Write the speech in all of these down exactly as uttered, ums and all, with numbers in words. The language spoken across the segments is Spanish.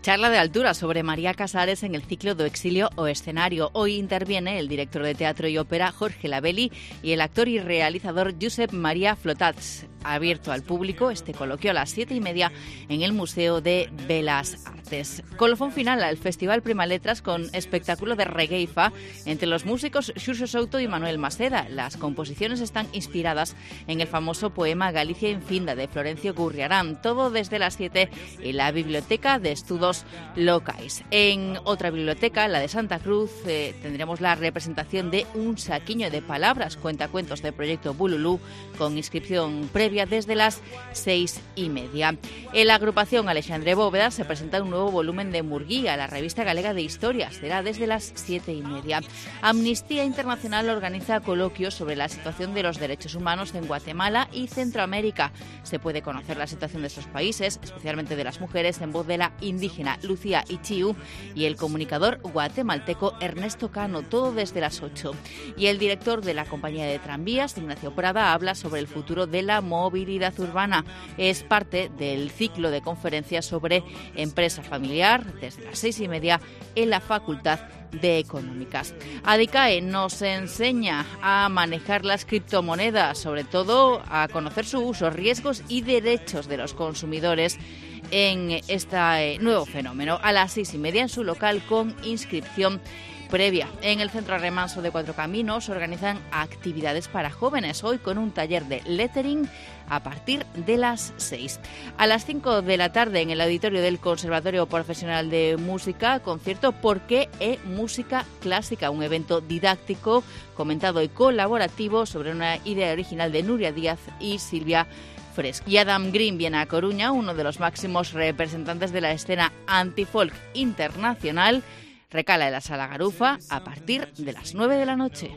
Charla de altura sobre María Casares en el ciclo do exilio o escenario. Hoy interviene el director de teatro y ópera Jorge Labelli y el actor y realizador Josep María Flotats. Abierto al público este coloquio a las siete y media en el Museo de Belas Artes. Colofón final al Festival Prima Letras con espectáculo de regueifa entre los músicos Xurxo Souto y Manuel Maceda. Las composiciones están inspiradas en el famoso poema Galicia infinda de Florencio Gurriarán. Todo desde las siete en la Biblioteca de Estudos Locais. En otra biblioteca, la de Santa Cruz, eh, tendremos la representación de Un saquiño de palabras, cuentacuentos de Proyecto Bululú, con inscripción previa desde las seis y media. En la agrupación Alexandre Bóveda se presenta un nuevo volumen de Murguía, la revista galega de historias. Será desde las siete y media. Amnistía Internacional organiza coloquios sobre la situación de los derechos humanos en Guatemala y Centroamérica. Se puede conocer la situación de estos países, especialmente de las mujeres, en voz de la indígena Lucía Ichiu y el comunicador guatemalteco Ernesto Cano, todo desde las ocho. Y el director de la compañía de tranvías, Ignacio Prada, habla sobre el futuro de la movilidad urbana. Es parte del ciclo de conferencias sobre empresa familiar desde las seis y media en la Facultad de Económicas. Adicae nos enseña a manejar las criptomonedas, sobre todo a conocer su uso, riesgos y derechos de los consumidores en este nuevo fenómeno. A las seis y media en su local con inscripción previa. En el Centro Remanso de Cuatro Caminos organizan actividades para jóvenes, hoy con un taller de lettering a partir de las seis. A las cinco de la tarde en el auditorio del Conservatorio Profesional de Música, concierto Por qué é música clásica, un evento didáctico, comentado y colaborativo sobre una idea original de Nuria Díaz y Silvia Fresco. Y Adam Green viene a Coruña, uno de los máximos representantes de la escena antifolk internacional. Recala en la Sala Garufa a partir de las nueve de la noche.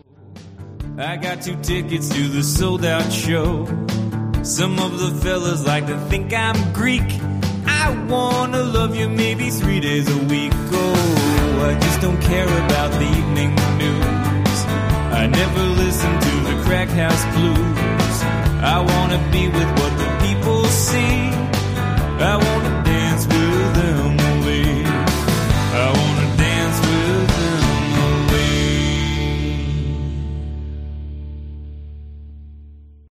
I got two tickets to the sold out show. Some of the fellas like to think I'm Greek. I wanna love you maybe three days a week. Oh, I just don't care about the evening news. I never listen to the crack house blues. I wanna be with what the people see.